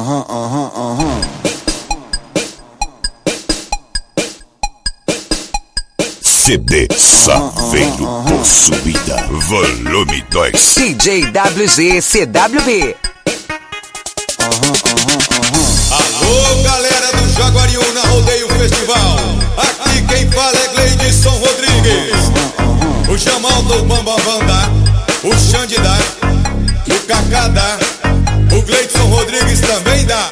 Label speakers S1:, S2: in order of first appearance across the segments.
S1: CD Saveiro Possuída, volume 2.
S2: DJ WG CWB.
S3: Alô, galera do Jaguariúna Rodeio Festival. Aqui quem fala é Gleidson Rodrigues. O Jamal do Bambambam dá, o Xande dá e o Cacá dá. O Gleidson Rodrigues também dá.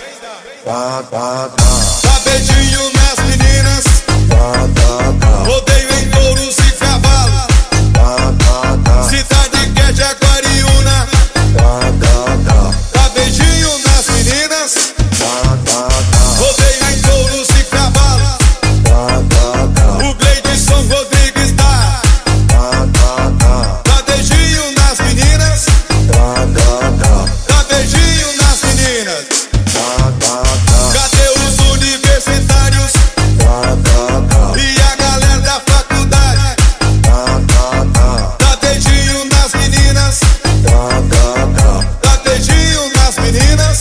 S3: Dá beijinho nas meninas, rodeio em touros e cavalos. Cidade que é Jaguariúna. Dá beijinho nas meninas, rodeio em touros e cavalos. O Gleidson Rodrigues dá. Dá beijinho nas meninas, dá beijinho nas meninas. Cadê os universitários e a galera da faculdade? Dá beijinho nas meninas, dá beijinho nas meninas.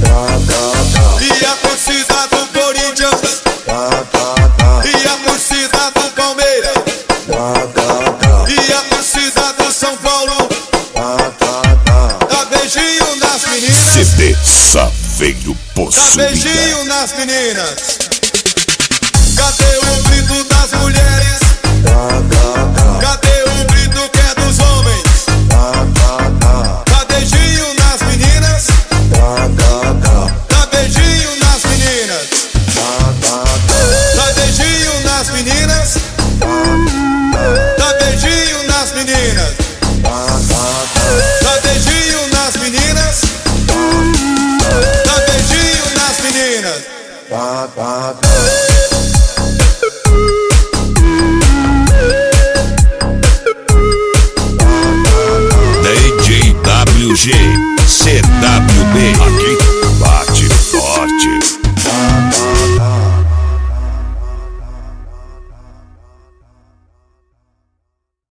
S3: E a torcida do Corinthians e a torcida do Palmeiras e a torcida do São Paulo. Dá beijinho nas meninas,
S1: CD Saveiro
S3: dá
S1: Possuída.
S3: beijinho nas meninas. Cadê o grito das mulheres? Cadê o grito que é dos homens? Dá beijinho nas meninas, dá beijinho nas meninas. Dá beijinho nas meninas, dá beijinho nas meninas. Dá beijinho nas meninas, dá beijinho nas meninas.
S1: DJ WG